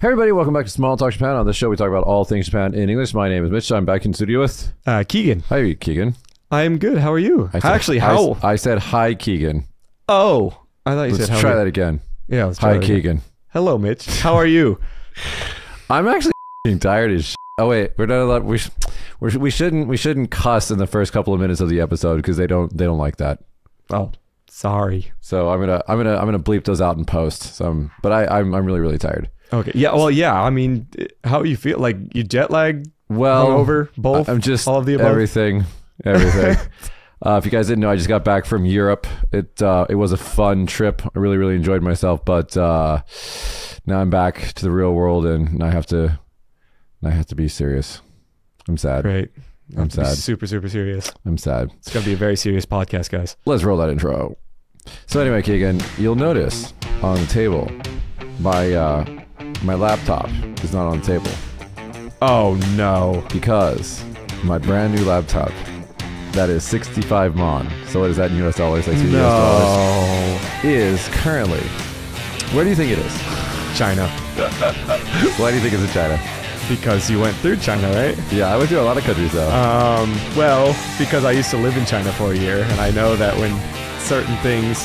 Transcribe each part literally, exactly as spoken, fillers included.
Hey everybody, welcome back to Small Talk Japan. On this show, we talk about all things Japan in English. My name is Mitch. I'm back in studio with uh, Keegan. Hi, Keegan. I'm good. How are you? I said, Actually, how? I, I said hi, Keegan. Oh, I thought you let's said how. try are you? that again. Yeah, let's try Hi, that Keegan. Again. Hello, Mitch. How are you? I'm actually tired as shit. Oh wait, we're not allowed. We sh- we're, we shouldn't we shouldn't cuss in the first couple of minutes of the episode because they don't they don't like that. Oh, sorry. So I'm gonna I'm gonna I'm gonna bleep those out in post. So, I'm, but I I'm I'm really really tired. Okay. Yeah. Well, yeah. I mean, how you feel? Like you jet lag? Well, over both. I'm just all of the above. Everything, everything. uh, if you guys didn't know, I just got back from Europe. It uh, it was a fun trip. I really really enjoyed myself. But uh, now I'm back to the real world, and I have to I have to be serious. I'm sad. Great. I'm sad. Super super serious. I'm sad. It's gonna be a very serious podcast, guys. Let's roll that intro. So anyway, Keegan, you'll notice on the table, my uh, my laptop is not on the table. Oh no! Because my brand new laptop, that is sixty-five mon. So what is that in U S dollars? Like two no. U S dollars. Is currently. Where do you think it is? China. Why do you think it's in China? Because you went through China, right? Yeah, I went through a lot of countries though. Um, well, because I used to live in China for a year, and I know that when certain things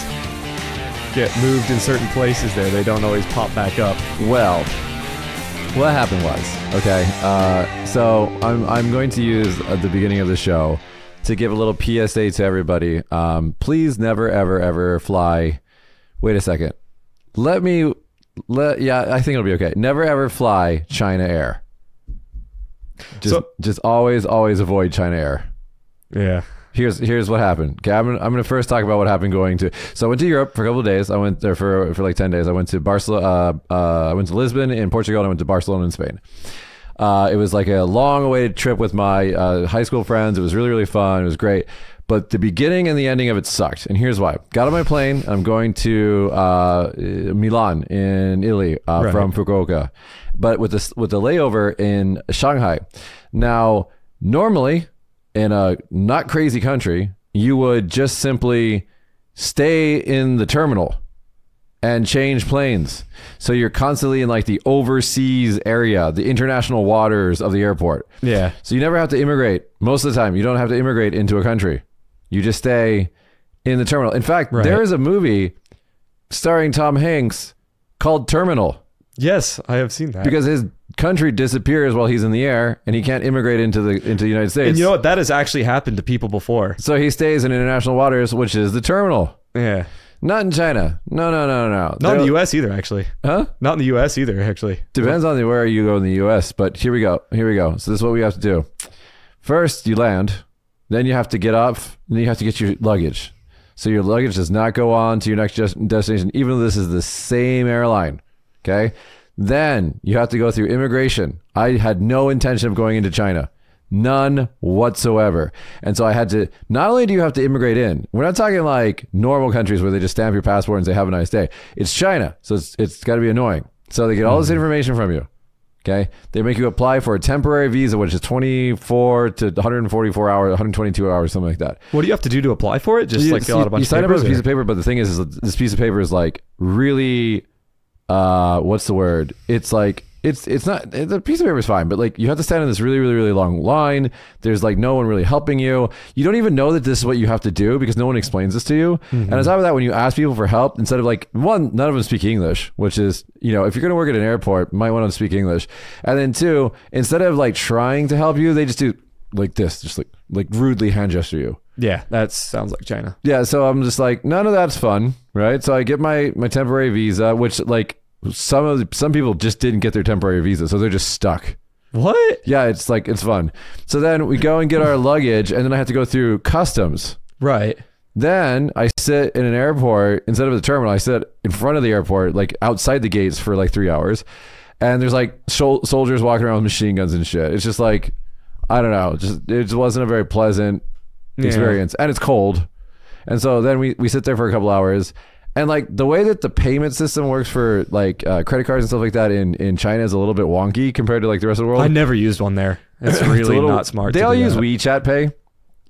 get moved in certain places there, they don't always pop back up. Well, what happened was, okay, uh, so I'm I'm going to use at the beginning of the show to give a little P S A to everybody. Um, please never, ever, ever fly. Wait a second. Let me, let yeah, I think it'll be okay. Never, ever fly China Air. Just, So- just always, always avoid China Air. Yeah. Here's here's what happened. Okay, I'm gonna, I'm gonna first talk about what happened going to. So I went to Europe for a couple of days. I went there for for like ten days. I went to Barcelona. Uh, uh, I went to Lisbon in Portugal. And I went to Barcelona in Spain. Uh, it was like a long-awaited trip with my uh, high school friends. It was really really fun. It was great. But the beginning and the ending of it sucked. And here's why. Got on my plane. I'm going to uh, Milan in Italy uh, Right. from Fukuoka, but with this with the layover in Shanghai. Now normally, in a not crazy country, you would just simply stay in the terminal and change planes. So you're constantly in like the overseas area, the international waters of the airport. Yeah. So you never have to immigrate. Most of the time, you don't have to immigrate into a country. You just stay in the terminal. In fact, Right. there is a movie starring Tom Hanks called Terminal Yes, I have seen that. because his country disappears while he's in the air and he can't immigrate into the into the United States. and you know what? That has actually happened to people before. So he stays in international waters, which is the terminal. Yeah. Not in China. No, no, no, no. Not They're- in the U S either, actually. Huh? Not in the U S either, actually. Depends on the, where you go in the U S, but here we go. Here we go. So this is what we have to do. First, you land. Then you have to get off. Then you have to get your luggage. So your luggage does not go on to your next des- destination, even though this is the same airline. Okay? Then you have to go through immigration. I had no intention of going into China. None whatsoever. And so I had to, not only do you have to immigrate in, we're not talking like normal countries where they just stamp your passport and say, have a nice day. It's China. So it's, it's got to be annoying. So they get all this information from you. Okay. They make you apply for a temporary visa, which is twenty-four to one hundred forty-four hours, one hundred twenty-two hours, something like that. What do you have to do to apply for it? Just You- like fill out a bunch you of sign up papers? with a piece or- of paper, but the thing is, is this piece of paper is like really, uh, what's the word? It's like, it's it's not, the piece of paper is fine, but like you have to stand in this really, really, really long line. There's like no one really helping you. You don't even know that this is what you have to do because no one explains this to you. And on top of that, when you ask people for help, instead of like, one, none of them speak English, which is, you know, if you're going to work at an airport, you might want to speak English. And then two, instead of like trying to help you, they just do like this, just like, like rudely hand gesture you. Yeah, that sounds like China. Yeah, so I'm just like, none of that's fun, right? So I get my my temporary visa, which like some of the, some people just didn't get their temporary visa, so they're just stuck. What? Yeah, it's like it's fun. So then we go and get our luggage, and then I have to go through customs. Right. Then I sit in an airport instead of the terminal. I sit in front of the airport, like outside the gates, for like three hours, and there's like sol- soldiers walking around with machine guns and shit. It's just like, I don't know, just it just wasn't a very pleasant Yeah. experience, and it's cold. And so then we we sit there for a couple hours, and like the way that the payment system works for like uh, credit cards and stuff like that in in China is a little bit wonky compared to like the rest of the world. I never used one there. It's It's really a little- not smart. They to all do use that. WeChat Pay.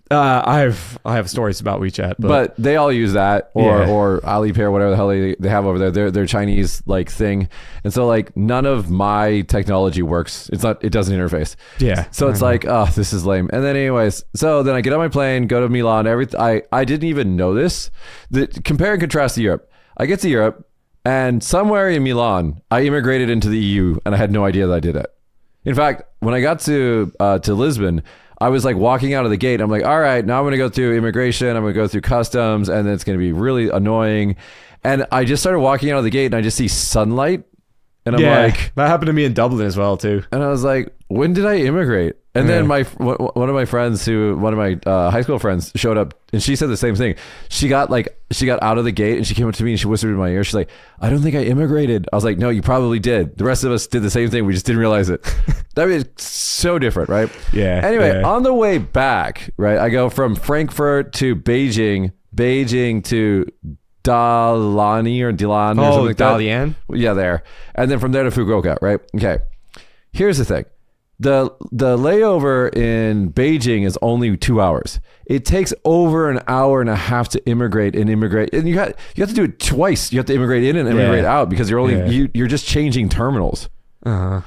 Uh, I've I have stories about WeChat, but, But they all use that or Yeah. or Alipay or whatever the hell they, they have over there. They're they're Chinese like thing. And so like none of my technology works. It's not it doesn't interface. yeah. So it's I know. like, oh, this is lame. And then anyways, so then I get on my plane, go to Milan, everything I, I didn't even know this. The compare and contrast to Europe. I get to Europe and somewhere in Milan, I immigrated into the E U and I had no idea that I did it. In fact, when I got to uh, to Lisbon, I was like walking out of the gate. I'm like, all right, now I'm going to go through immigration. I'm going to go through customs and then it's going to be really annoying. And I just started walking out of the gate and I just see sunlight. And I'm yeah, like, that happened to me in Dublin as well too. and I was like, when did I immigrate? And then Yeah. my one of my friends who one of my uh, high school friends showed up and she said the same thing. She got like she got out of the gate and she came up to me and she whispered in my ear. She's like, I don't think I immigrated. I was like, no, you probably did. The rest of us did the same thing. We just didn't realize it. That is so different, right? Yeah. Anyway, yeah. on the way back, right, I go from Frankfurt to Beijing, Beijing to Dalani or Dilan or oh, something like that. Dalian. Yeah, there. And then from there to Fukuoka, right? Okay. Here's the thing. The the layover in Beijing is only two hours. It takes over an hour and a half to immigrate and immigrate. And you got you have to do it twice. You have to immigrate in and immigrate Yeah. out because you're only Yeah. you, you're just changing terminals. Uh-huh.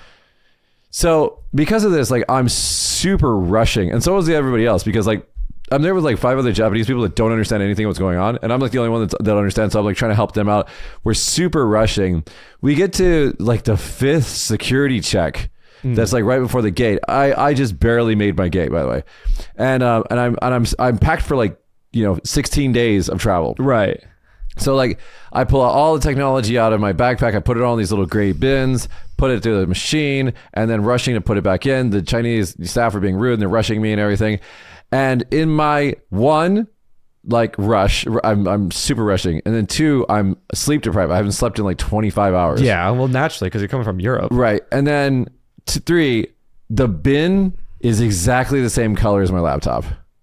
So because of this, like I'm super rushing. And so is everybody else because like I'm there with like five other Japanese people that don't understand anything what's going on. And I'm like the only one that's, that understands. So I'm like trying to help them out. We're super rushing. We get to like the fifth security check. That's like right before the gate. I, I just barely made my gate, by the way. And um and I'm and I'm I'm packed for like, you know, sixteen days of travel. Right. So like I pull out all the technology out of my backpack, I put it all in these little gray bins, put it through the machine, and then rushing to put it back in. The Chinese staff are being rude and they're rushing me and everything. And in my one like rush, I'm I'm super rushing. And then two, I'm sleep deprived. I haven't slept in like twenty-five hours. Yeah. Well, naturally, because you're coming from Europe. Right. And then to three, the bin is exactly the same color as my laptop.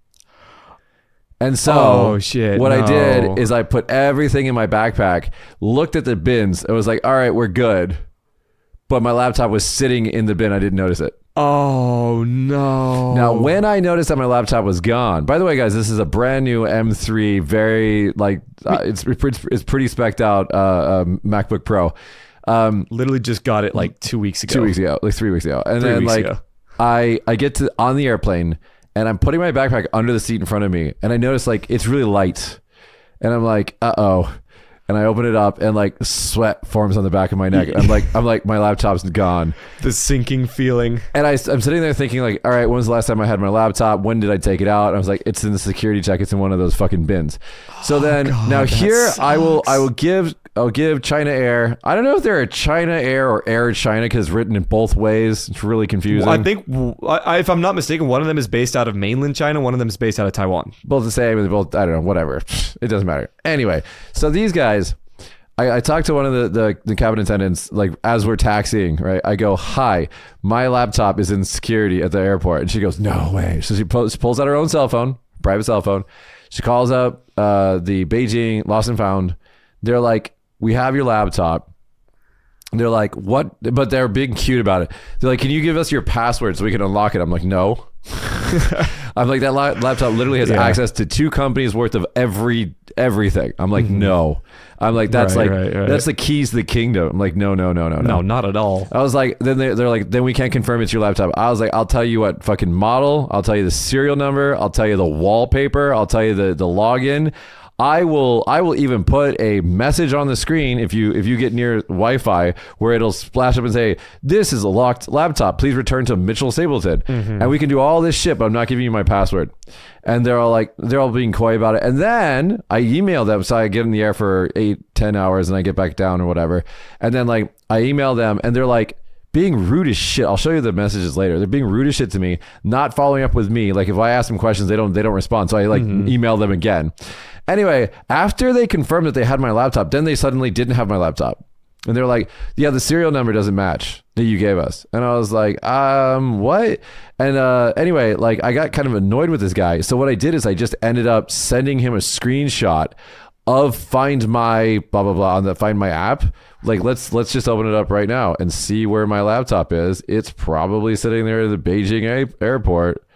And so Oh, shit, what I no. did is I put everything in my backpack, looked at the bins, and was like, all right, we're good. But my laptop was sitting in the bin. I didn't notice it. Oh no. Now, when I noticed that my laptop was gone, by the way, guys, this is a brand new M three, very like, uh, it's, it's, it's pretty specced out uh, uh, MacBook Pro. Um, literally just got it like two weeks ago. two weeks ago, like three weeks ago. And Three then weeks like ago. I I get to on the airplane and I'm putting my backpack under the seat in front of me and I notice like it's really light. And I'm like, uh-oh. And I open it up and like sweat forms on the back of my neck. I'm like, I'm like, my laptop's gone. The sinking feeling. And I, I'm sitting there thinking like, all right, when was the last time I had my laptop? When did I take it out? And I was like, it's in the security check. It's in one of those fucking bins. So then God, now that here I will, I sucks. will give, I'll give China Air. I don't know if they're a China Air or Air China because it's written in both ways. It's really confusing. I think, I, if I'm not mistaken, one of them is based out of mainland China. One of them is based out of Taiwan. both the same. They're both, I don't know, whatever. It doesn't matter. Anyway, so these guys, I, I talked to one of the, the, the cabin attendants, like as we're taxiing, right? I go, hi, my laptop is in security at the airport. And she goes, no way. So she pulls, pulls out her own cell phone, private cell phone. She calls up uh, the Beijing Lost and Found. They're like, we have your laptop. They're like, what? But they're being cute about it. They're like, can you give us your password so we can unlock it? I'm like, no. I'm like, that la- laptop literally has Yeah. access to two companies worth of every everything. I'm like, no. I'm like, that's Right, like, right, right. that's the keys to the kingdom. I'm like, no, no, no, no, No, no. not at all. I was like, then they, they're like, then we can't confirm it's your laptop. I was like, I'll tell you what fucking model. I'll tell you the serial number. I'll tell you the wallpaper. I'll tell you the, the login. I will I will even put a message on the screen if you if you get near Wi-Fi where it'll splash up and say, this is a locked laptop. Please return to Mitchell Stapleton. Mm-hmm. And we can do all this shit, but I'm not giving you my password. And they're all like, they're all being coy about it. And then I email them. So I get in the air for eight, ten hours and I get back down or whatever. And then like I email them and they're like, being rude as shit. I'll show you the messages later. They're being rude as shit to me, not following up with me. Like if I ask them questions, they don't they don't respond. So I like Mm-hmm. email them again. Anyway, after they confirmed that they had my laptop, then they suddenly didn't have my laptop. And they're like, yeah, the serial number doesn't match that you gave us. And I was like, um, what? And uh, anyway, like I got kind of annoyed with this guy. So what I did is I just ended up sending him a screenshot of Find My blah blah blah on the Find My app. Like let's let's just open it up right now and see where my laptop is. It's probably sitting there at the Beijing a- airport.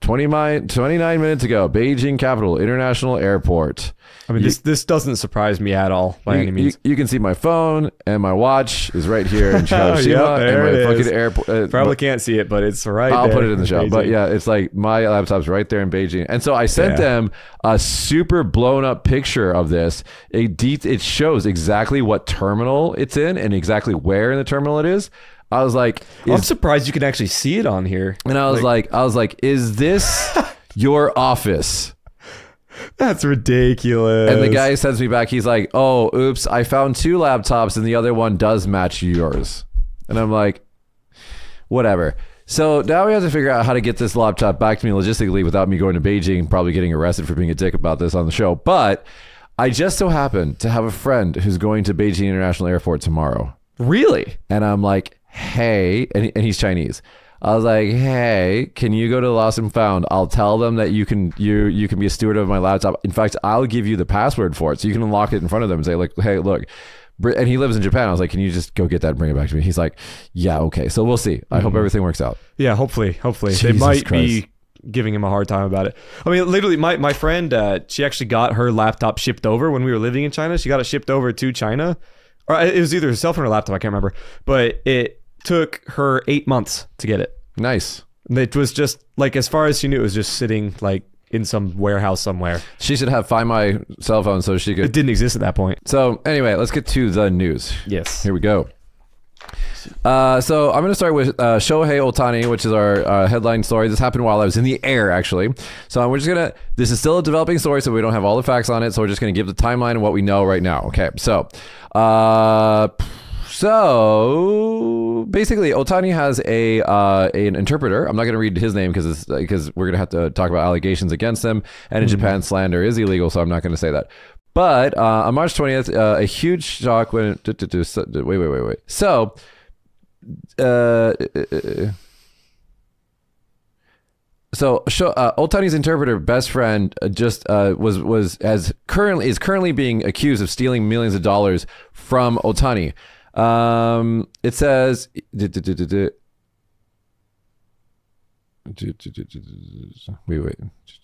twenty-nine, twenty-nine minutes ago, Beijing Capital International Airport. I mean, You- this this doesn't surprise me at all by You, any means. you, you can see my phone and my watch is right here in Chicago, Yep, there and my it fucking is. airport. Uh, Probably can't see it, but it's right I'll there put it in the show. But Beijing. yeah, it's like my laptop's right there in Beijing. And so I sent Yeah. them a super blown up picture of this. A de- it shows exactly what terminal it's in and exactly where in the terminal it is. I was like, I'm is, surprised you can actually see it on here. and I was like, I was like, is this your office? That's ridiculous. And the guy sends me back. He's like, oh, oops, I found two laptops and the other one does match yours. And I'm like, whatever. So now we have to figure out how to get this laptop back to me logistically without me going to Beijing, probably getting arrested for being a dick about this on the show. But I just so happen to have a friend who's going to Beijing International Airport tomorrow. Really? And I'm like, hey, and, he- and he's Chinese. I was like, hey, can you go to Lost and Found? I'll tell them that you can you you can be a steward of my laptop. In fact, I'll give you the password for it, so you can unlock it in front of them and say, like, hey, look. Br- And he lives in Japan. I was like, can you just go get that and bring it back to me? He's like, yeah, okay. So we'll see. I hope everything works out. Yeah, hopefully, hopefully. they Jesus might Christ. be giving him a hard time about it. I mean, literally, my, my friend, uh, she actually got her laptop shipped over when we were living in China. She got it shipped over to China. Or it was either her cell phone or laptop, I can't remember. But it took her eight months to get it. Nice. And it was just, like, as far as she knew, it was just sitting, like, in some warehouse somewhere. She should have Find My cell phone so she It could. didn't exist at that point. So anyway, let's get to the news. Yes. Here we go. Uh, so I'm going to start with uh, Shohei Ohtani, which is our uh, headline story. This happened while I was in the air, actually. So we're just going to, this is still a developing story, so we don't have all the facts on it. So we're just going to give the timeline of what we know right now. Okay. So, uh, so basically, Ohtani has a uh, an interpreter. I'm not going to read his name because because we're going to have to talk about allegations against him. And in Japan, slander is illegal, so I'm not going to say that. But uh, on March twentieth, uh, a huge shock when. Wait, wait, wait, wait. So, uh, so uh, Ohtani's interpreter, best friend, uh, just uh, was was as currently is currently being accused of stealing millions of dollars from Ohtani. Um, it says. Wait, wait.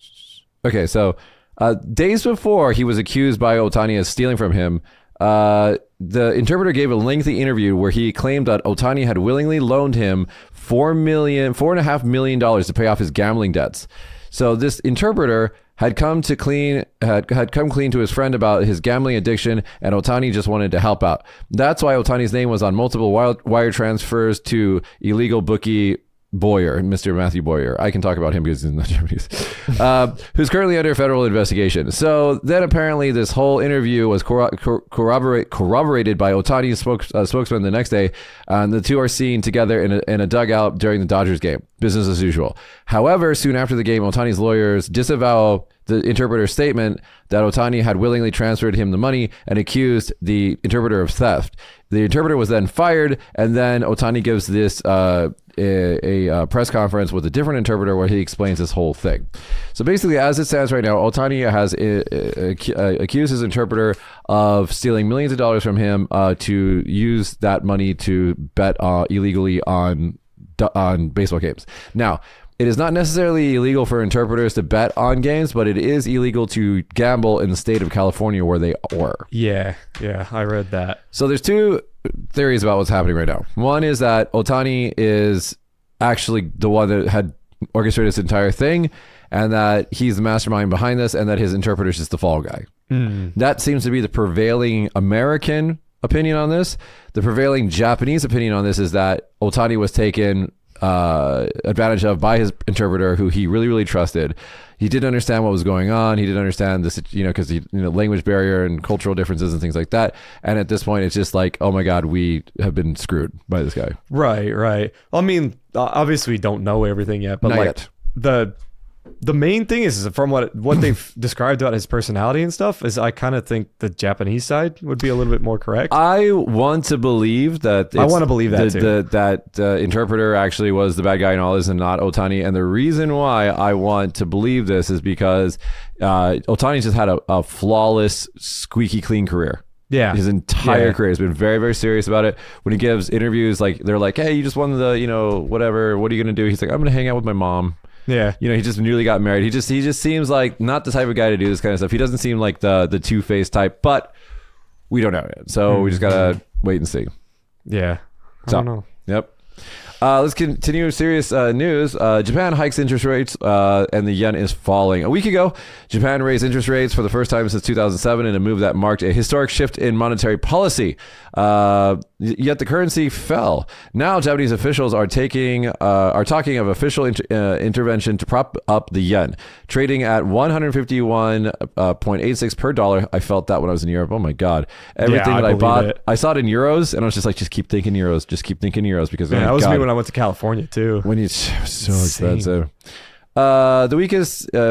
Okay, so. Uh, days before he was accused by Ohtani of stealing from him, uh, the interpreter gave a lengthy interview where he claimed that Ohtani had willingly loaned him four million, four and a half million dollars to pay off his gambling debts. So this interpreter had come to clean had had come clean to his friend about his gambling addiction, and Ohtani just wanted to help out. That's why Ohtani's name was on multiple wild, wire transfers to illegal bookie Boyer, Mister Matthew Boyer. I can talk about him because he's not Japanese. Uh, who's currently under federal investigation. So then apparently this whole interview was corro- cor- corroborate, corroborated by Ohtani's spokes- uh, spokesman the next day. And the two are seen together in a, in a dugout during the Dodgers game. Business as usual. However, soon after the game, Ohtani's lawyers disavow the interpreter's statement that Ohtani had willingly transferred him the money and accused the interpreter of theft. The interpreter was then fired, and then Ohtani gives this uh, a, a, uh press conference with a different interpreter where he explains this whole thing. So basically, as it stands right now, Ohtani has uh, uh, accused his interpreter of stealing millions of dollars from him uh, to use that money to bet uh, illegally on on baseball games. Now, it is not necessarily illegal for interpreters to bet on games, but it is illegal to gamble in the state of California where they were. Yeah, yeah, I read that. So there's two theories about what's happening right now. One is that Ohtani is actually the one that had orchestrated this entire thing, and that he's the mastermind behind this, and that his interpreter is just the fall guy. Mm. That seems to be the prevailing American opinion on this. The prevailing Japanese opinion on this is that Ohtani was taken uh, advantage of by his interpreter, who he really, really trusted. He didn't understand what was going on. He didn't understand this, you know, because you know, language barrier and cultural differences and things like that. And at this point, it's just like, oh my God, we have been screwed by this guy. Right, right. I mean, obviously we don't know everything yet, but Not like yet. the the main thing is, is from what what they've described about his personality and stuff is I kind of think the Japanese side would be a little bit more correct. I want to believe that I it's want to believe that the, too. the, that the interpreter actually was the bad guy in all this and not Ohtani. And the reason why I want to believe this is because uh, Ohtani's just had a, a flawless, squeaky clean career. Yeah. His entire Yeah. career has been very, very serious about it. When he gives interviews, like they're like, hey, you just won the, you know, whatever. What are you going to do? He's like, I'm going to hang out with my mom. Yeah. You know, he just newly got married. He just he just seems like not the type of guy to do this kind of stuff. He doesn't seem like the the two faced type, but we don't know yet. So mm-hmm. we just gotta wait and see. Yeah. I so, don't know. Yep. Uh, let's continue with serious uh, news. Uh, Japan hikes interest rates uh, and the yen is falling. A week ago, Japan raised interest rates for the first time since two thousand seven in a move that marked a historic shift in monetary policy. Uh, yet the currency fell. Now, Japanese officials are taking uh, are talking of official inter- uh, intervention to prop up the yen, trading at one fifty-one point eight six per dollar. I felt that when I was in Europe. Oh my God! Everything yeah, that I, I bought, it. I saw it in euros, and I was just like, just keep thinking euros, just keep thinking euros because yeah, oh that was God. me when I went to California too. When it's so expensive. Uh, the weakest, uh,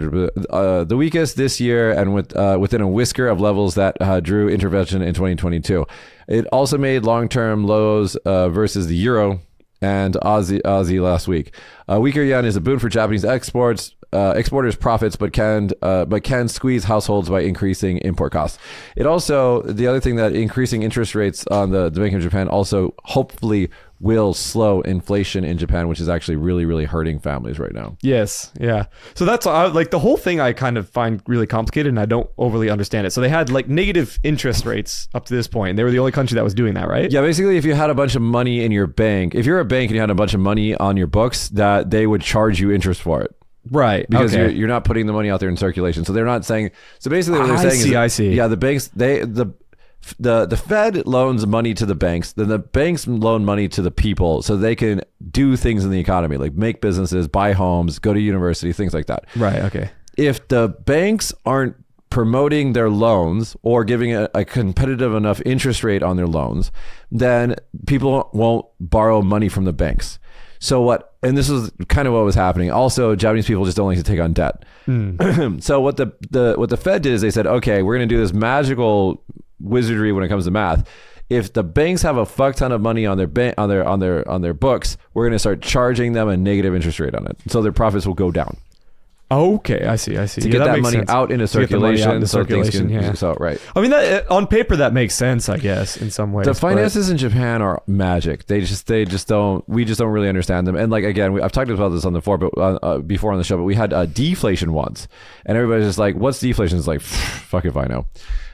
uh, the weakest this year, and with uh, within a whisker of levels that uh, drew intervention in twenty twenty-two. It also made long-term lows uh, versus the euro and Aussie, Aussie last week. A weaker yen is a boon for Japanese exports. Uh, exporters profits, but can uh, but can squeeze households by increasing import costs. It also the other thing that increasing interest rates on the, the Bank of Japan also hopefully will slow inflation in Japan, which is actually really really hurting families right now. Yes, yeah. So that's uh, like the whole thing I kind of find really complicated, and I don't overly understand it. So they had like negative interest rates up to this point. They were the only country that was doing that, right? Yeah, basically, if you had a bunch of money in your bank, if you're a bank and you had a bunch of money on your books, that they would charge you interest for it. Right, because okay. you're, you're not putting the money out there in circulation, so they're not saying. So basically, what they're I saying see, is, I see. Yeah, the banks, they the the the Fed loans money to the banks, then the banks loan money to the people, so they can do things in the economy, like make businesses, buy homes, go to university, things like that. Right. Okay. If the banks aren't promoting their loans or giving a, a competitive enough interest rate on their loans, then people won't borrow money from the banks. So what, and this is kind of what was happening. Also, Japanese people just don't like to take on debt. Mm. So what the, the what the Fed did is they said, okay, we're going to do this magical wizardry when it comes to math. If the banks have a fuck ton of money on their bank on their on their on their books, we're going to start charging them a negative interest rate on it, so their profits will go down. Okay, I see, I see. To yeah, get that, that makes money sense. out into To get the money circulation, out into so things circulation, can, yeah. so right. I mean, that, on paper that makes sense, I guess, in some ways. The finances in Japan are magic. They just, they just don't. We just don't really understand them. And like again, we, I've talked about this on the before, but uh, uh, before on the show. But we had uh, deflation once, and everybody's just like, "What's deflation?" It's like, fuck if I know.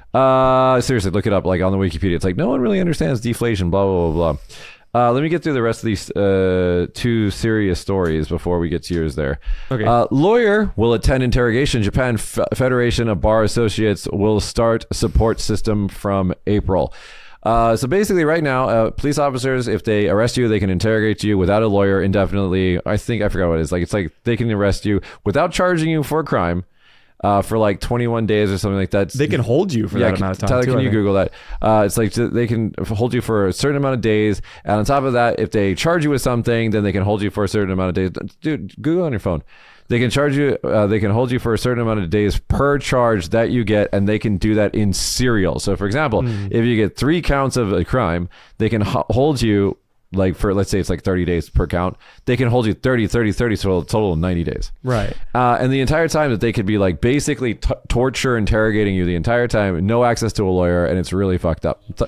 Uh, seriously, look it up. Like on the Wikipedia, it's like no one really understands deflation. Blah blah blah blah. Uh, let me get through the rest of these uh, two serious stories before we get to yours there. Okay. Uh, lawyer will attend interrogation. Japan F- Federation of Bar Associates will start support system from April. Uh, so basically right now, uh, police officers, if they arrest you, they can interrogate you without a lawyer indefinitely. I think, I forgot what it is. Like, it's like they can arrest you without charging you for a crime. Uh, for like twenty-one days or something like that. They can hold you for yeah, that amount of time. Tyler, too, can I you think. Google that? Uh, it's like they can hold you for a certain amount of days, and on top of that, if they charge you with something, then they can hold you for a certain amount of days. Dude, Google on your phone. They can charge you. Uh, they can hold you for a certain amount of days per charge that you get, and they can do that in serial. So, for example, mm. if you get three counts of a crime, they can ho- hold you. Like for, let's say it's like thirty days per count, they can hold you thirty, thirty, thirty, so a total of ninety days. Right. Uh, and the entire time that they could be like basically t- torture, interrogating you the entire time, no access to a lawyer, and it's really fucked up. T-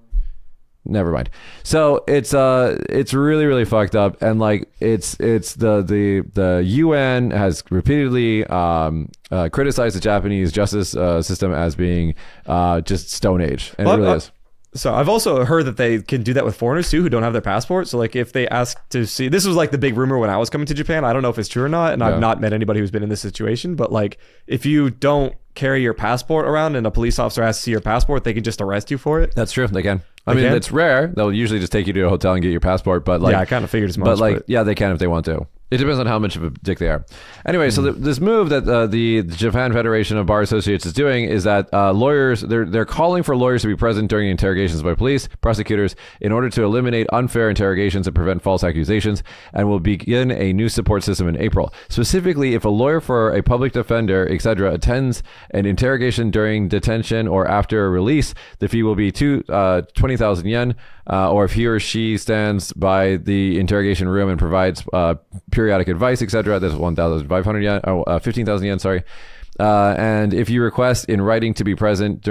Never mind. So it's uh it's really really fucked up, and like it's it's the the the U N has repeatedly um uh, criticized the Japanese justice uh, system as being uh just Stone Age, and well, it really uh, is. So I've also heard that they can do that with foreigners too who don't have their passport. So like if they ask to see, this was like the big rumor when I was coming to Japan. I don't know if it's true or not, and yeah. I've not met anybody who's been in this situation. But like if you don't carry your passport around and a police officer asks to see your passport, they can just arrest you for it. That's true. They can. I they mean, can? it's rare. They'll usually just take you to a hotel and get your passport. But like, yeah, I kind of figured as much. But like, but, yeah, they can if they want to. It depends on how much of a dick they are. Anyway, mm. so the, this move that uh, the, the Japan Federation of Bar Associates is doing is that uh, lawyers, they're they're calling for lawyers to be present during interrogations by police, prosecutors, in order to eliminate unfair interrogations and prevent false accusations, and will begin a new support system in April. Specifically, if a lawyer for a public defender, et cetera, attends an interrogation during detention or after a release, the fee will be two, uh, twenty thousand yen, uh, or if he or she stands by the interrogation room and provides uh, periodic advice, et cetera, that's one thousand five hundred yen, oh, uh, fifteen thousand yen, sorry. Uh, and if you request in writing to be present during the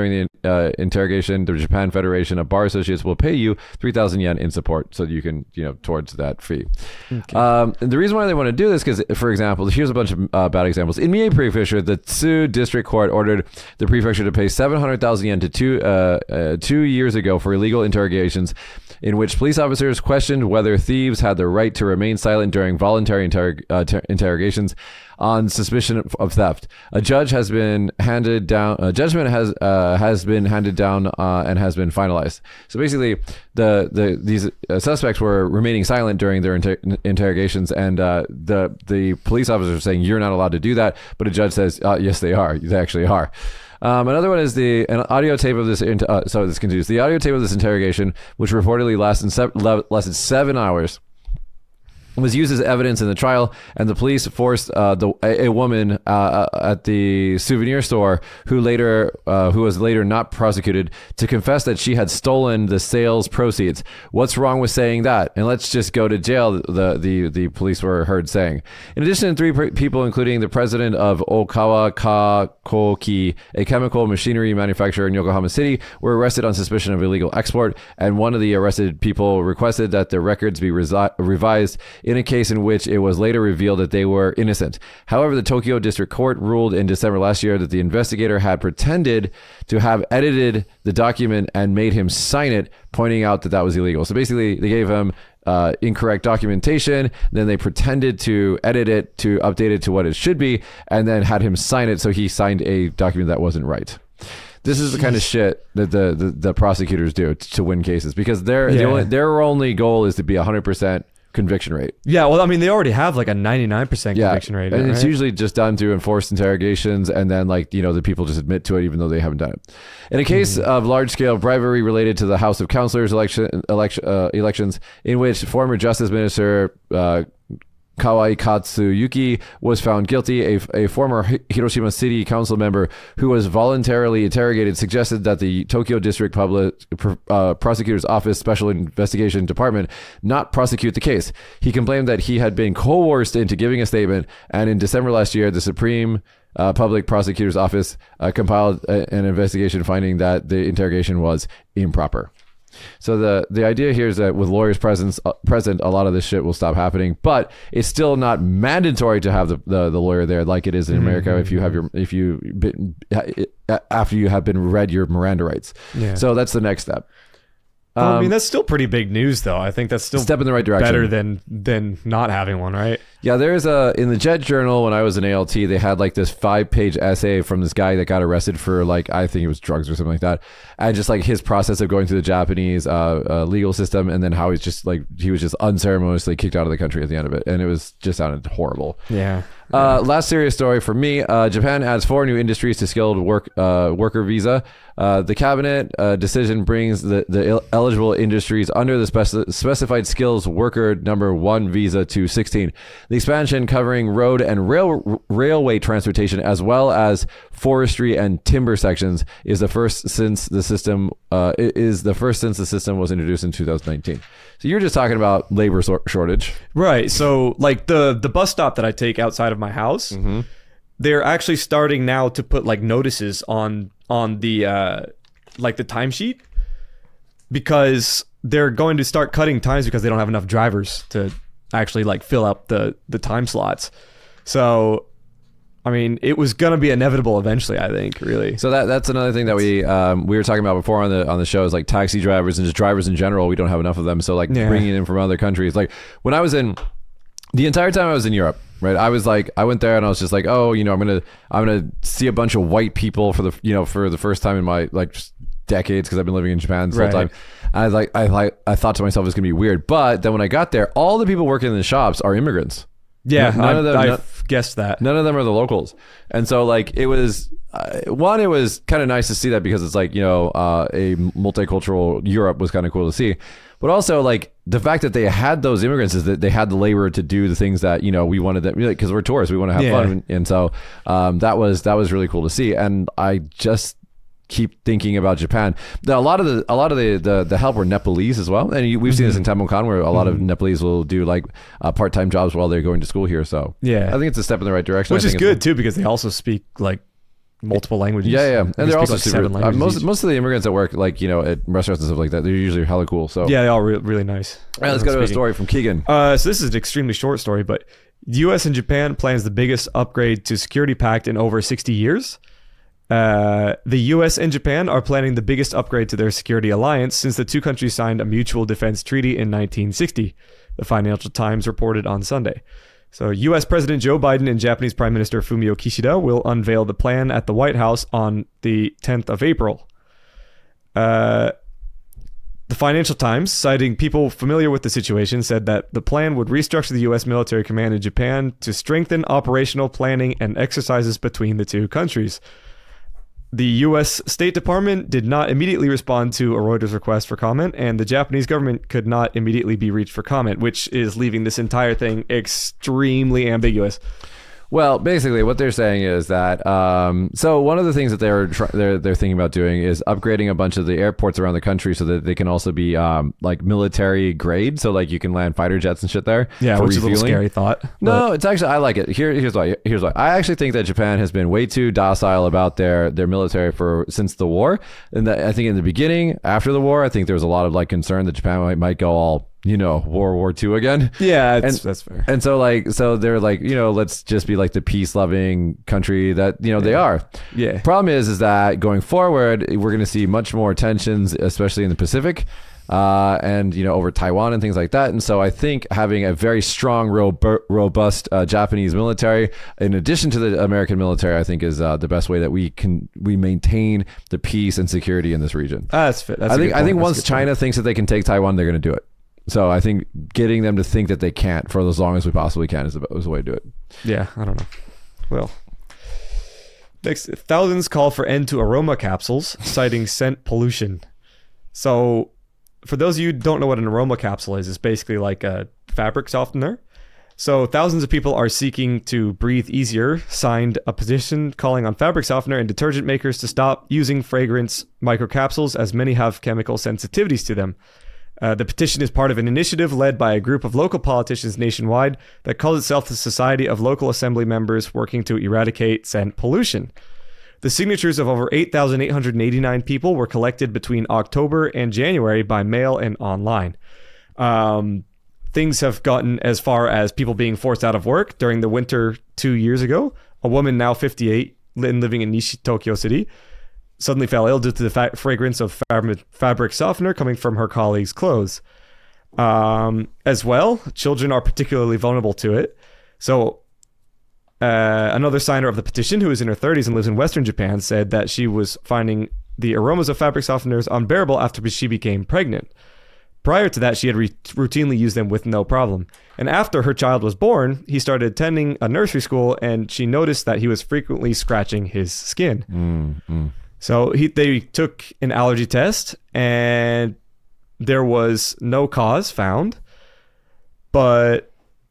uh, interrogation, the Japan Federation of Bar Associates will pay you three thousand yen in support, so you can, you know, towards that fee. Okay. Um, and the reason why they want to do this, because, for example, here's a bunch of uh, bad examples. In Mie Prefecture, the Tsu District Court ordered the prefecture to pay seven hundred thousand yen to two uh, uh, two years ago for illegal interrogations, in which police officers questioned whether thieves had the right to remain silent during voluntary inter- uh, ter- interrogations on suspicion of, of theft. A judge has been handed down. A judgment has uh, has been handed down uh, and has been finalized. So basically, the the these uh, suspects were remaining silent during their inter- interrogations, and uh, the the police officers are saying you're not allowed to do that, but a judge says uh, yes, they are. They actually are. Um, another one is the an audio tape of this. Inter- uh, so this continues. The audio tape of this interrogation, which reportedly lasted se- lasted seven hours. Was used as evidence in the trial, and the police forced uh, the a, a woman uh, at the souvenir store, who later uh, who was later not prosecuted, to confess that she had stolen the sales proceeds. What's wrong with saying that? And let's just go to jail. The the the police were heard saying. In addition, three pre- people, including the president of Okawa Kakoki, a chemical machinery manufacturer in Yokohama City, were arrested on suspicion of illegal export. And one of the arrested people requested that their records be resi- revised in a case in which it was later revealed that they were innocent. However, the Tokyo District Court ruled in December last year that the investigator had pretended to have edited the document and made him sign it, pointing out that that was illegal. So basically, they gave him uh, incorrect documentation, then they pretended to edit it to update it to what it should be, and then had him sign it, so he signed a document that wasn't right. This is the kind of shit that the, the, the prosecutors do to, to win cases, because their Yeah. the only, their only goal is to be one hundred percent conviction rate. Yeah, well, I mean, they already have like a ninety-nine percent Yeah, conviction rate. and it's right? usually just done through enforced interrogations, and then, like, you know, the people just admit to it even though they haven't done it. In a case mm. of large-scale bribery related to the House of Councilors election, election uh, elections, in which former Justice Minister uh, Kawai Katsuyuki was found guilty, a, a former Hiroshima City Council member who was voluntarily interrogated suggested that the Tokyo District Public uh, Prosecutor's Office Special Investigation Department not prosecute the case. He complained that he had been coerced into giving a statement, and in December last year, the Supreme uh, Public Prosecutor's Office uh, compiled a, an investigation finding that the interrogation was improper. So the the idea here is that with lawyers present, uh, present, a lot of this shit will stop happening, but it's still not mandatory to have the, the, the lawyer there like it is in America. Mm-hmm. If you have your if you been, after you have been read your Miranda rights. Yeah. So that's the next step. Well, Um, I mean, that's still pretty big news, though. I think that's still step in the right direction. Better than than not having one, right? Yeah, there's a in the Jet Journal when I was in A L T, they had like this five page essay from this guy that got arrested for, like, I think it was drugs or something like that, and just like his process of going through the Japanese uh, uh, legal system, and then how he's just like he was just unceremoniously kicked out of the country at the end of it, and it was just sounded horrible. Yeah. Uh, last serious story for me. Uh, Japan adds four new industries to skilled work uh, worker visa. Uh, the cabinet uh, decision brings the, the eligible industries under the speci- specified skills worker number one visa to sixteen. The expansion, covering road and rail railway transportation as well as forestry and timber sections, is the first since the system uh, is the first since the system was introduced in two thousand nineteen. So you're just talking about labor so- shortage, right? So like the the bus stop that I take outside of my house, mm-hmm. they're actually starting now to put like notices on on the uh, like the timesheet, because they're going to start cutting times because they don't have enough drivers to actually like fill up the the time slots. So I mean, it was gonna be inevitable eventually, I think, really. So that that's another thing that we um, we were talking about before on the on the show, is like taxi drivers and just drivers in general. We don't have enough of them. So like yeah. bringing in from other countries. Like when I was in the entire time I was in Europe, right? I was like, I went there and I was just like, oh, you know, I'm gonna I'm gonna see a bunch of white people for the you know for the first time in my like decades, because I've been living in Japan this right. whole time. And I was like, I like I thought to myself it was gonna be weird, but then when I got there, all the people working in the shops are immigrants. Yeah, none I, of them. I none, guessed that. None of them are the locals, and so like it was uh, one. It was kind of nice to see that, because it's like, you know uh, a multicultural Europe was kind of cool to see, but also like the fact that they had those immigrants is that they had the labor to do the things that you know we wanted them, because we're tourists, we want to have yeah. fun, and, and so um, that was that was really cool to see. And I just keep thinking about Japan. Now, a lot of the a lot of the the, the help were Nepalese as well, and you, we've mm-hmm. seen this in Tamonkan, where a lot mm-hmm. of Nepalese will do like uh, part-time jobs while they're going to school here. So yeah, I think it's a step in the right direction. Which is good too, because they also speak like multiple languages. Yeah, yeah, and They they're speak, also like, super. seven Uh, languages most each. most of the immigrants that work, like you know, at restaurants and stuff like that, they're usually hella cool. So Yeah, they all re- really nice. All right, let's go to a Speaking. story from Keegan. Uh, so this is an extremely short story, but the U S and Japan plans the biggest upgrade to security pact in over sixty years. Uh, the U S and Japan are planning the biggest upgrade to their security alliance since the two countries signed a mutual defense treaty in nineteen sixty, the Financial Times reported on Sunday. So U S President Joe Biden and Japanese Prime Minister Fumio Kishida will unveil the plan at the White House on the tenth of April. Uh, the Financial Times, citing people familiar with the situation, said that the plan would restructure the U S military command in Japan to strengthen operational planning and exercises between the two countries. The U S State Department did not immediately respond to a Reuters request for comment, and the Japanese government could not immediately be reached for comment, which is leaving this entire thing extremely ambiguous. Well, basically, what they're saying is that um, so one of the things that they're tr- they're they're thinking about doing is upgrading a bunch of the airports around the country so that they can also be um, like military grade, so like you can land fighter jets and shit there. Yeah, for which is a little refueling. scary thought. No, it's actually I like it. Here, here's why. Here's why. I actually think that Japan has been way too docile about their their military for since the war, and that I think in the beginning, after the war, I think there was a lot of like concern that Japan might, might go all you know World War Two again. Yeah, it's, And- that's fair. And so like so they're like, you know, let's just be like the peace loving country that, you know, they are. Yeah. Problem is is that going forward, we're going to see much more tensions, especially in the Pacific. Uh, and you know over Taiwan and things like that, and so I think having a very strong, robu- robust uh, Japanese military, in addition to the American military, I think is uh, the best way that we can we maintain the peace and security in this region. Ah, that's fit. That's I a think good I point. think That's a once good China point. thinks that they can take Taiwan, they're going to do it. So I think getting them to think that they can't for as long as we possibly can is the, is the way to do it. Yeah, I don't know. Well, next, thousands call for end to aroma capsules, citing scent pollution. So, for those of you who don't know what an aroma capsule is, it's basically like a fabric softener. So, thousands of people are seeking to breathe easier, signed a petition calling on fabric softener and detergent makers to stop using fragrance microcapsules, as many have chemical sensitivities to them. Uh, the petition is part of an initiative led by a group of local politicians nationwide that calls itself the Society of Local Assembly Members Working to Eradicate Scent Pollution. The signatures of over eight thousand eight hundred eighty-nine people were collected between October and January by mail and online. Um, things have gotten as far as people being forced out of work during the winter two years ago. A woman, now fifty-eight, li- living in Nishi, Tokyo City, suddenly fell ill due to the fa- fragrance of fab- fabric softener coming from her colleagues' clothes. Um, as well, children are particularly vulnerable to it. So, uh, another signer of the petition, who is in her thirties and lives in Western Japan, said that she was finding the aromas of fabric softeners unbearable after she became pregnant. Prior to that, she had re- routinely used them with no problem. And after her child was born, he started attending a nursery school, and she noticed that he was frequently scratching his skin. Mm, mm. So he they took an allergy test, and there was no cause found. But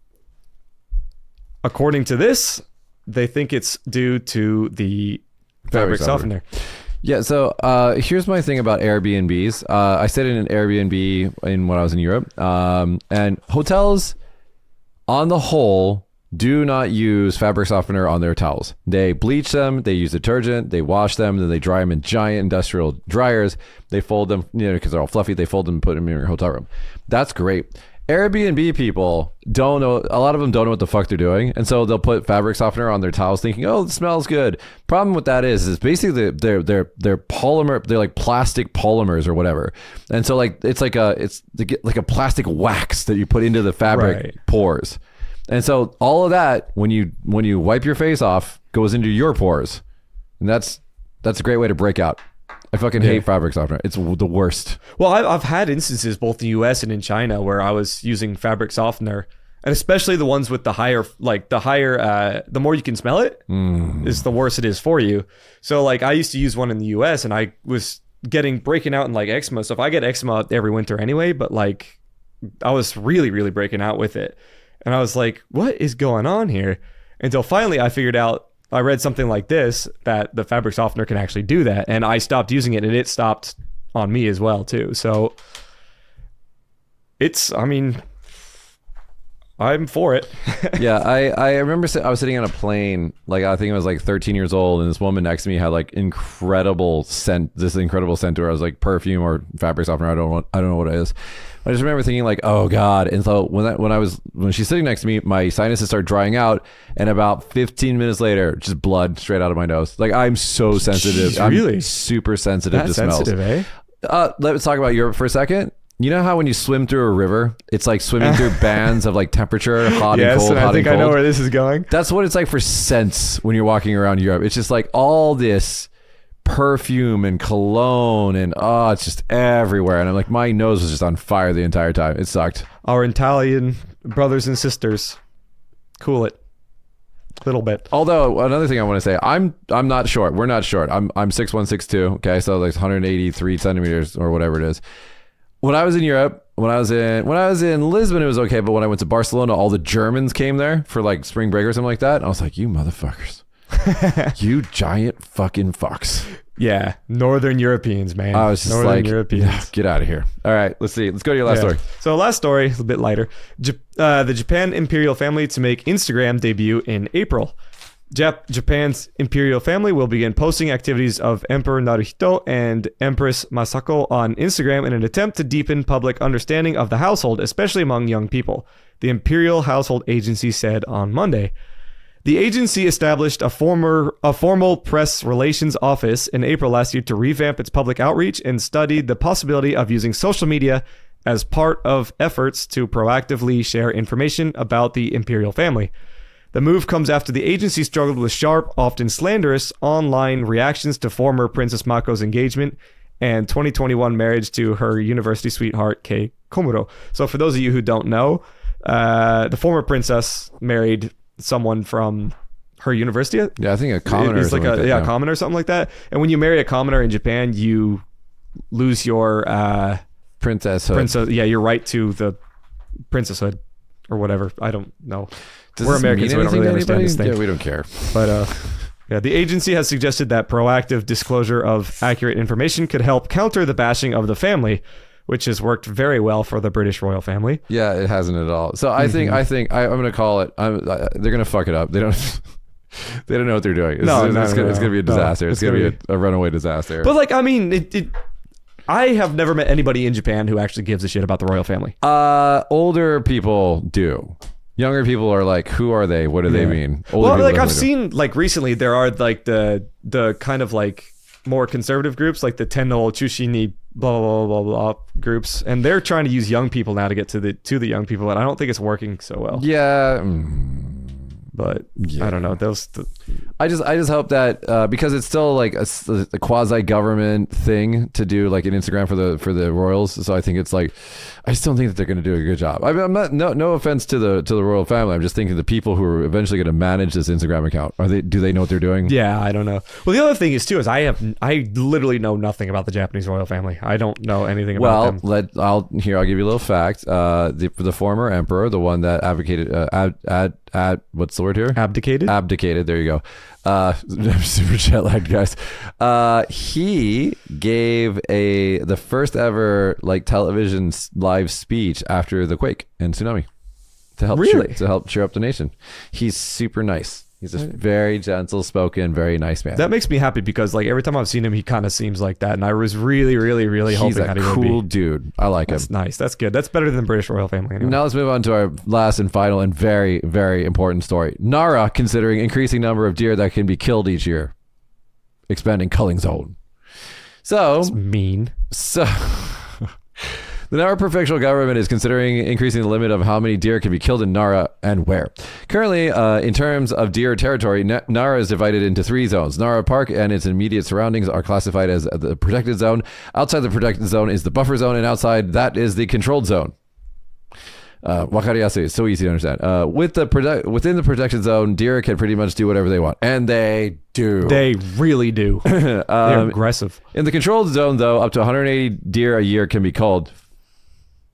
according to this, they think it's due to the fabric, Fabric softener. softener. Yeah, so uh, here's my thing about Airbnbs. Uh, I stayed in an Airbnb in when I was in Europe, um, and hotels, on the whole, do not use fabric softener on their towels. They bleach them, they use detergent, they wash them, then they dry them in giant industrial dryers. They fold them, you know, because they're all fluffy. They fold them and put them in your hotel room. That's great. Airbnb people don't know, a lot of them don't know what the fuck they're doing, and so they'll put fabric softener on their towels thinking, oh, it smells good. Problem with that is is basically they're they're they're polymer, they're like plastic polymers or whatever, and so like it's like a it's like a plastic wax that you put into the fabric Right. pores, and so all of that when you when you wipe your face off goes into your pores, and that's that's a great way to break out. I fucking hate fabric softener. It's the worst. Well, I've, I've had instances both in the U S and in China where I was using fabric softener, and especially the ones with the higher, like the higher, uh, the more you can smell it, Mm. is the worse it is for you. So like I used to use one in the U S, and I was getting breaking out in like eczema. So if I get eczema every winter anyway, but like I was really, really breaking out with it, and I was like, what is going on here? Until finally I figured out. I read something like this, that the fabric softener can actually do that, and I stopped using it, and it stopped on me as well too. So it's, I mean, I'm for it. Yeah, I, I remember si- I was sitting on a plane, like I think I was like thirteen years old, and this woman next to me had like incredible scent, this incredible scent to her. I was like perfume or fabric softener. I don't know, I don't know what it is. I just remember thinking like, oh God. And so when that, when I was, when she's sitting next to me, my sinuses start drying out, and about fifteen minutes later, just blood straight out of my nose. Like I'm so sensitive. Jeez, really? I'm super sensitive That's to smells. sensitive, eh? Uh, let's talk about Europe for a second. You know how when you swim through a river, it's like swimming through bands of like temperature, hot Yes, and cold, and hot I think and I cold. know where this is going. That's what it's like for scents when you're walking around Europe. It's just like all this perfume and cologne and oh, it's just everywhere. And I'm like, my nose was just on fire the entire time. It sucked. Our Italian brothers and sisters, cool it. Little bit. Although another thing I want to say, I'm I'm not short. We're not short. I'm I'm six one, six two. Okay, so like one hundred eighty-three centimeters or whatever it is. When I was in Europe, when I was in when I was in Lisbon, it was okay. But when I went to Barcelona, all the Germans came there for like spring break or something like that. And I was like, you motherfuckers, you giant fucking fucks. Yeah, Northern Europeans, man. I was just Northern like, Europeans. get out of here. All right, let's see. Let's go to your last Yeah. story. So last story is a bit lighter. Jap- uh, the Japan imperial family to make Instagram debut in April. Jap- Japan's imperial family will begin posting activities of Emperor Naruhito and Empress Masako on Instagram in an attempt to deepen public understanding of the household, especially among young people, the Imperial Household Agency said on Monday. The agency established a former a formal press relations office in April last year to revamp its public outreach and studied the possibility of using social media as part of efforts to proactively share information about the imperial family. The move comes after the agency struggled with sharp, often slanderous, online reactions to former Princess Mako's engagement and twenty twenty-one marriage to her university sweetheart, Kei Komuro. So for those of you who don't know, uh, the former princess married someone from her university. Yeah, I think a commoner. It's or like something a like that, yeah, yeah. commoner or something like that. And when you marry a commoner in Japan, you lose your uh, Princess Hood. princess. Yeah, your right to the princesshood or whatever. I don't know. Does We're this Americans, mean we don't really anything to understand this anybody? thing. Yeah, we don't care. But uh, yeah, the agency has suggested that proactive disclosure of accurate information could help counter the bashing of the family, which has worked very well for the British royal family. Yeah, it hasn't at all. So I think Mm-hmm. I think I, I'm gonna call it. I'm, I, they're gonna fuck it up. They don't. They don't know what they're doing. It's, No, it's, no, it's, no, gonna, it's no. gonna be a No, disaster. it's, it's gonna, gonna be a, a runaway disaster. But like, I mean, it, it, I have never met anybody in Japan who actually gives a shit about the royal family. uh, older people do. Younger people are like, who are they? What do they Yeah. mean? Older Well, people like I've definitely do. seen like recently there are like the the kind of like more conservative groups like the Tenno Chushini blah blah blah blah blah groups, and they're trying to use young people now to get to the to the young people, and I don't think it's working so well. Yeah. mm, But Yeah. I don't know. Those th- I just I just hope that uh, because it's still like a, a quasi government thing to do like an Instagram for the for the royals. So I think it's like I just don't think that they're going to do a good job. I mean, I'm not no no offense to the to the royal family. I'm just thinking the people who are eventually going to manage this Instagram account are they do they know what they're doing? yeah, I don't know. Well, the other thing is too is I have I literally know nothing about the Japanese royal family. I don't know anything about Well, them. let I'll here I'll give you a little fact. Uh, the the former emperor, the one that advocated uh, ad, ad ad what's the word here? Abdicated. Abdicated. There you go. Uh, I'm super jet lagged, guys. Uh, he gave a the first ever like television s- live speech after the quake and tsunami to help cheer, Really? to help cheer up the nation. He's super nice. He's a very gentle spoken, very nice man. That makes me happy because like every time I've seen him, he kind of seems like that, and I was really, really, really He's hoping a that he would cool be. dude. I like him. That's nice. That's good. That's better than the British royal family. Anyway. Now let's move on to our last and final and very, very important story. Nara considering increasing number of deer that can be killed each year, expanding culling zone. So, It's mean. so the Nara provincial government is considering increasing the limit of how many deer can be killed in Nara and where. Currently, uh, in terms of deer territory, Na- Nara is divided into three zones. Nara Park and its immediate surroundings are classified as the protected zone. Outside the protected zone is the buffer zone, and outside that is the controlled zone. Uh, wakariyasu, so easy to understand. Uh, with the prote- within the protected zone, deer can pretty much do whatever they want, and they do. They really do. They're um, aggressive. in the controlled zone, though, up to one hundred eighty deer a year can be culled.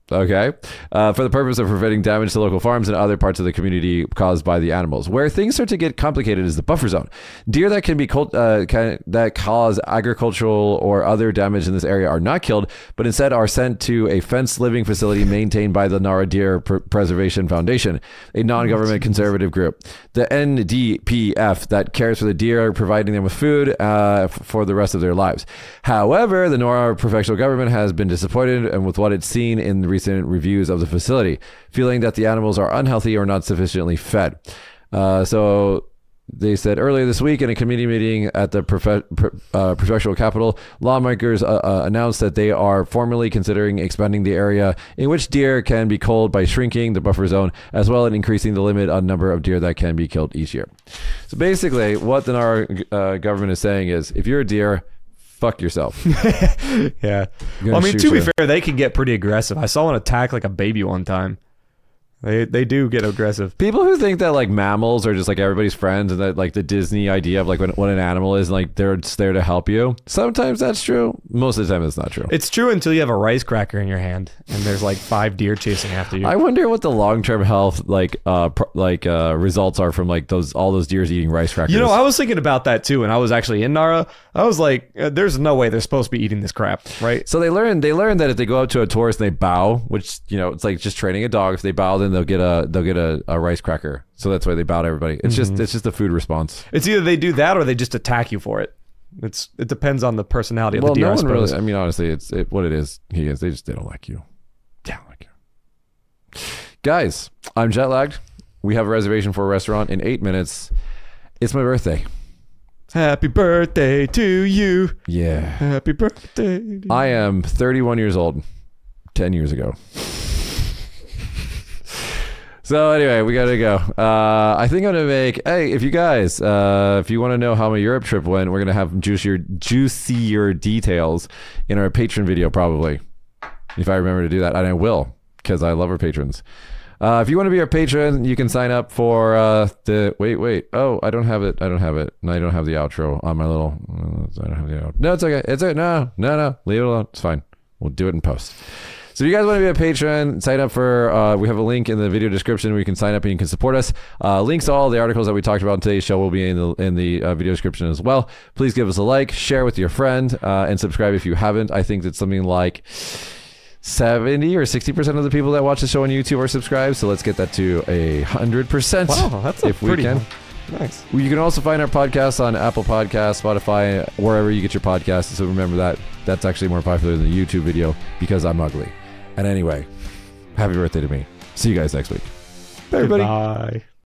Okay. Uh, for the purpose of preventing damage to local farms and other parts of the community caused by the animals. Where things start to get complicated is the buffer zone. Deer that can be cult- uh, can, that cause agricultural or other damage in this area are not killed, but instead are sent to a fenced living facility maintained by the Nara Deer Pr- Preservation Foundation, a non-government conservative group. The N D P F that cares for the deer, providing them with food uh, f- for the rest of their lives. However, the Nara Prefectural government has been disappointed and with what it's seen in the recent reviews of the facility, feeling that the animals are unhealthy or not sufficiently fed. Uh, so they said earlier this week in a committee meeting at the prefe- pre- uh, prefectural capital, lawmakers uh, uh, announced that they are formally considering expanding the area in which deer can be culled by shrinking the buffer zone, as well as increasing the limit on number of deer that can be killed each year. So basically, what the Nara uh, government is saying is, if you're a deer, fuck yourself. Yeah. Well, I mean, to be fair, they can get pretty aggressive. I saw one attack like a baby one time. They they do get aggressive. People who think that like mammals are just like everybody's friends and that like the Disney idea of like when, what an animal is and like they're just there to help you. Sometimes that's true. Most of the time it's not true. It's true until you have a rice cracker in your hand and there's like five deer chasing after you. I wonder what the long-term health like uh pr- like uh results are from like those all those deers eating rice crackers. You know, I was thinking about that too, and I was actually in Nara. I was like, uh, there's no way they're supposed to be eating this crap, right? So they learn they learn that if they go up to a tourist and they bow, which you know it's like just training a dog. If they bow, then they'll get a they'll get a, a rice cracker. So that's why they bow to everybody. It's mm-hmm. just it's just a food response. It's either they do that or they just attack you for it. It's it depends on the personality of well, the deer. No I one suppose. really. I mean, honestly, it's it, what it is. He is. They just they don't like you. They don't like you. Guys, I'm jet lagged. We have a reservation for a restaurant in eight minutes. It's my birthday. Happy birthday to you. Yeah. Happy birthday. To I am thirty-one years old. ten years ago. So anyway, we gotta go. Uh, I think I'm gonna make. Hey, if you guys, uh, if you want to know how my Europe trip went, we're gonna have juicier, juicier details in our patron video, probably. If I remember to do that, and I will, because I love our patrons. Uh, if you want to be our patron, you can sign up for uh, the. Wait, wait. Oh, I don't have it. I don't have it. No, I don't have the outro on my little. I don't have the outro. No, it's okay. It's it. No, no, no. Leave it alone. It's fine. We'll do it in post. So if you guys want to be a patron, sign up for, uh, we have a link in the video description where you can sign up and you can support us. Uh, links to all the articles that we talked about in today's show will be in the in the uh, video description as well. Please give us a like, share with your friend, uh, and subscribe if you haven't. I think that something like seventy or sixty percent of the people that watch the show on YouTube are subscribed. So let's get that to a hundred percent. Wow, that's a if pretty we can. Nice. You can also find our podcast on Apple Podcasts, Spotify, wherever you get your podcasts. So remember that that's actually more popular than the YouTube video because I'm ugly. And anyway, happy birthday to me. See you guys next week. Bye, everybody. Bye.